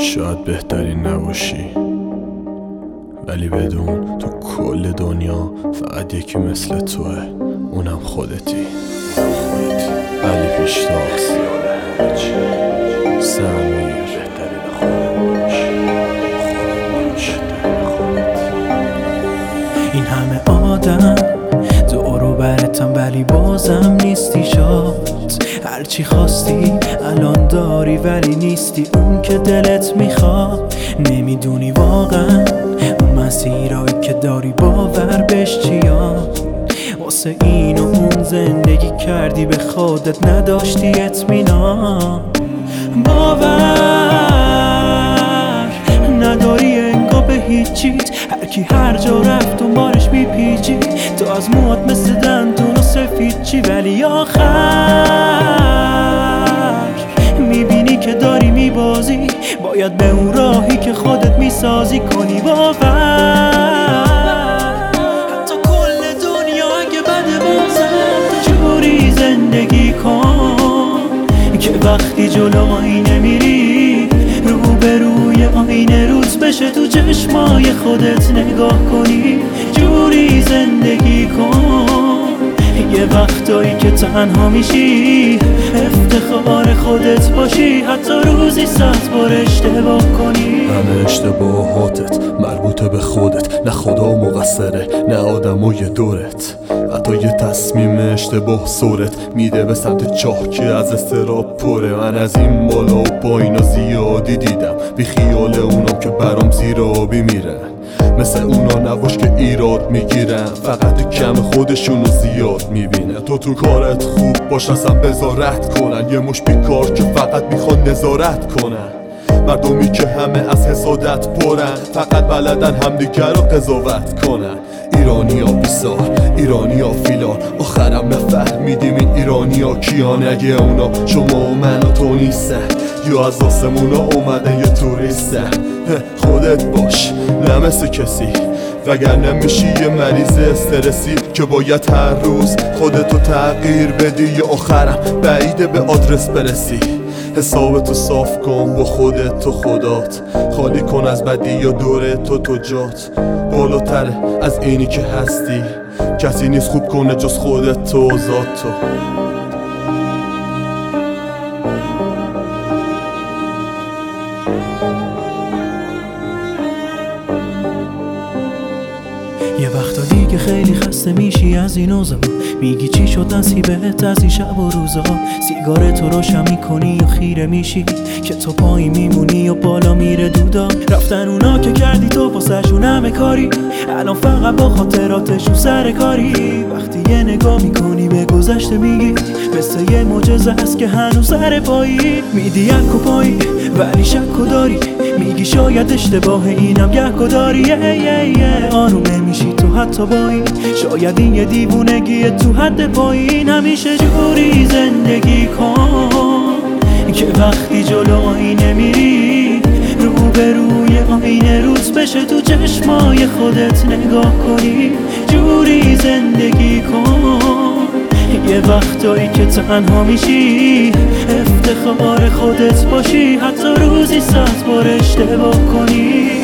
شاید بهترین نباشی، ولی بدون تو کل دنیا فقط یکی مثل توه، اونم خودتی. علی پیشتاخ سمیر بهترین خودش. این همه آدم دورو برتم ولی بازم نیستی شاد. هرچی خواستی الان داری ولی نیستی اون که دلت میخواد. نمیدونی واقعا اون مسیرایی که داری باور بهش چیاد. واسه این و اون زندگی کردی به خودت نداشتی اطمینان. باور نداری انگار به هیچیت، هرکی هر جا رفت دنبالش میپیچی. تو از موات مثل دندون و سفید چی، ولی آخر میبینی که داری میبازی. باید به اون راهی که خودت میسازی کنی باور. حتی کل دنیا اگه بده بازم جوری زندگی کن که وقتی جلو آینه میری روبروی آینه روز بشه تو چشمای خودت نگاه کنی. جوری زندگی کن یه وقتایی که تنها میشی افتخار خودت باشی، حتی روزی 100 بار اشتباه کنی. همه اشتباهاتت مربوطه به خودت، نه خدا مقصره نه آدمای دورت. حتی یه تصمیم اشتباه سرت میده به سمت چاه که از استراب پره. من از این بالا و پایینا زیادی دیدم، بی خیال اونام که برام زیر آبی میرن. مثل اونا نباش که ایراد میگیرن، فقط کم خودشونو زیاد میبینن. تو کارت خوب باش اصلا بذارت کنن، یه مش بیکار که فقط میخوان نظارت کنن. مردمی که همه از حسادت پرن، فقط بلدن همدیگر رو قضاوت کنن. ایرانیا بیسار، ایرانیا فیلان، آخرم نفهمیدیم این ایرانیا کیان. اگه اونا شما و من و تو نیستن، یا از آسمونا اومدن یه توریستن. خودت باش نه مثل کسی، وگرنه میشی یه مریض استرسی که باید هر روز خودتو تغییر بدی. یا آخرم بعیده به آدرس برسی. حسابتو صاف کن با خودت تو خدات، خالی کن از بدی یا دوره تو جات. بالاتره از اینی که هستی، کسی نیست خوب کنه جز خودت تو ذات تو. یه وقتا دیگه خیلی خسته میشی از این اوضاع، میگی چی شد نصیبت از این شب و روزا. سیگار تو روشن میکنی و خیره میشی که تو پایی میمونی و بالا میره دودا. رفتن اونا که کردی تو واسهشون همه کاری، الان فقط با خاطراتشون سر کاری. وقتی یه نگاه میکنی به گذشته میگی مثل یه معجزه هست که هنوز سر پایی. میدی یک و پایی ولی شک و داری، میگی شاید اشتباه اینم یک و داری. آروم نمیشی تو حتی با این، شاید این یه دیوونگیه تو حد پایین. همیشه جوری زندگی کن که وقتی جلو آینه میری روبروی آینه روز بشه تو چشمای خودت نگاه کنی. جوری زندگی کن یه وقتایی که تنها میشی افتخار خودت باشی، حتی روزی 100 بار اشتباه کنی.